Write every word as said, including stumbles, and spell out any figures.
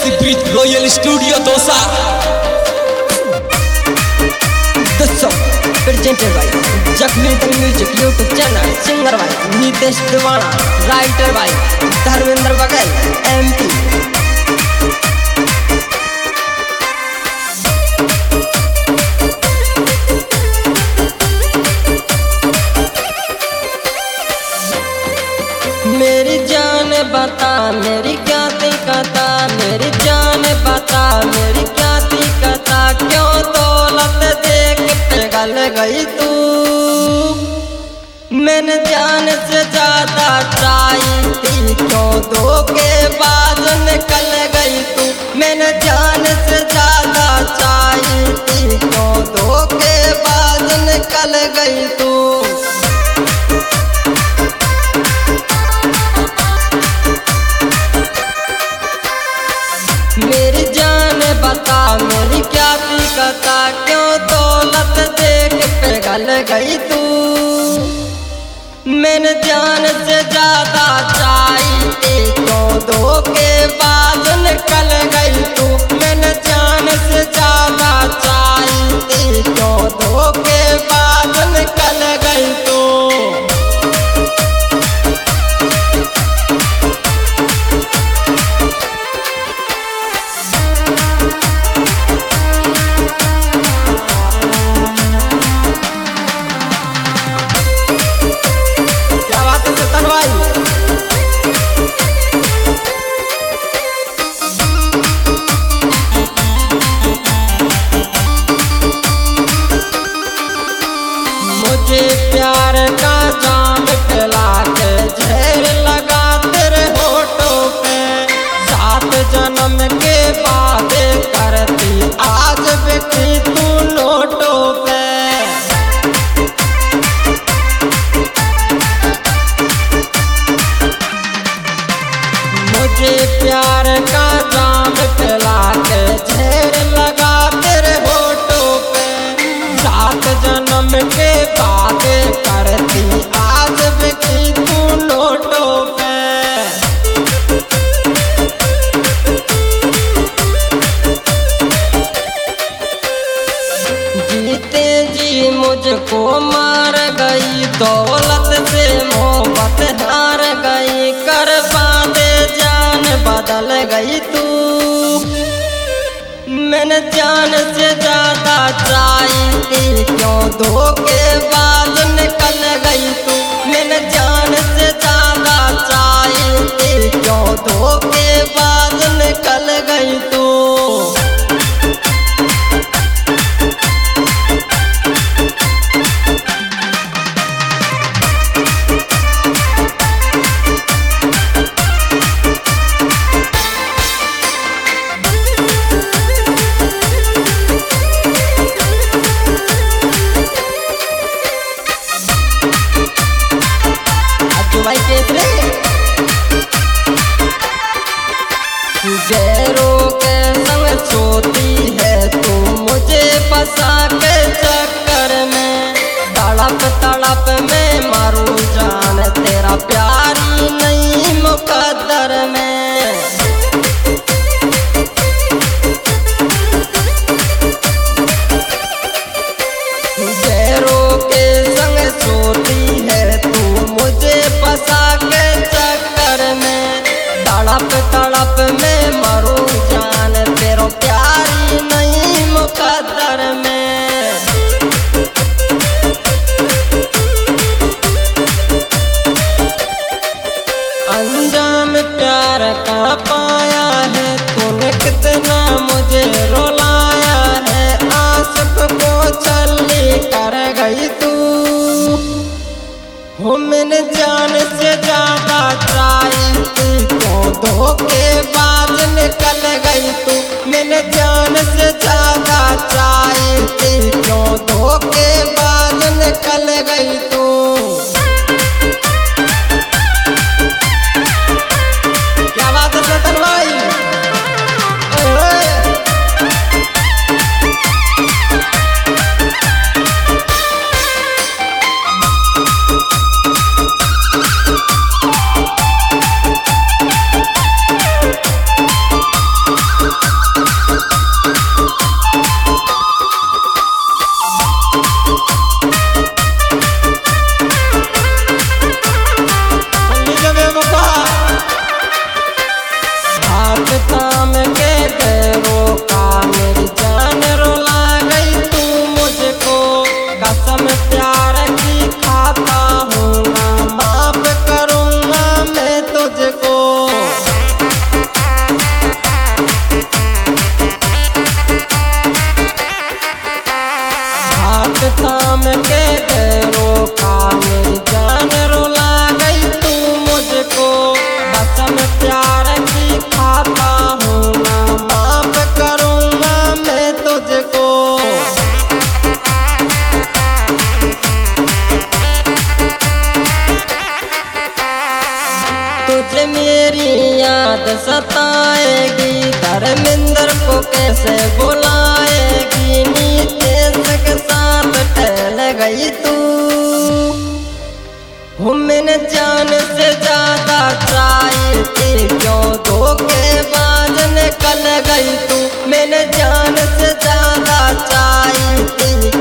देसी Brij royal studio Dausa. Presented by Jakhmi music YouTube channel. Singer भाई नीतीश दीवाना, राइटर भाई धर्मेंद्र बघेल एमपी। मेरी जान बता मेरी क्या दिक्कता, मेरी जान बता मेरी क्या दिक्कता, क्यों दौलत देख पिघल गई तू। मैंने जान से ज्यादा चाही थी, क्यों धोखेबाज निकल गई तू। मैंने जान से ज्यादा चाही थी, क्यों धोखेबाज निकल गई तू। मेरी जान बता मेरी क्या दिक्कता, क्यों दौलत देख पिघल गई तू। मैंने जान से ज्यादा चाही थी, क्यों धोखेबाज निकल गई तू। मैंने जान से ज्यादा चाही थी, क्यों धोखेबाज निकल गई तू। मुझे प्यार का जाम खिला के जहर लगा तेरे होठों पे। सात जन्म के वादे करती आज बिकी तू नोटों पे। मुझे प्यार का जाम खिला के जहर लगा तेरे होठों पे। सात जन्म के बातें करती आज बिकी तू नोटों पे। जीते जी मुझको मार गई, दौलत से मोहब्बत हार गई। कर बांधे जान बदल गई तू। मैंने जान से ज्यादा चाही थी, क्यों धोखेबाज निकल गई तू। मैंने जान से ज्यादा चाही थी, क्यों धोखेबाज निकल गई तू। गैरों के संग सोती है तू, मुझे फंसा के चक्कर में। तड़प तड़प में मरूं जान, तेरा प्यारी नहीं मुकद्दर में। गैरों के संग सोती है तू, मुझे फंसा के चक्कर में। तड़प तड़प में मरूं जान, तेरा प्यारी नहीं मुकद्दर में। अंजाम प्यार का पाया है तूने, कितना मुझे रुलाया है। आशिक को छल्ली कर गई तू। हो मैंने जान से ज्यादा चाही थी, क्यों धोखेबाज निकल गई तू। मैंने जान से ज्यादा चाही थी, क्यों धोखेबाज निकल गई तू। क्या बात है सतन भाई। मेरी याद सताएगी, धर्मेंद्र को कैसे बुलाएगी, नीतीश के साथ टहल गई तू। हो मैंने जान से ज्यादा चाहिए थी, क्यों धोखेबाज निकल गई तू। मैंने जान से ज्यादा चाहिए थी,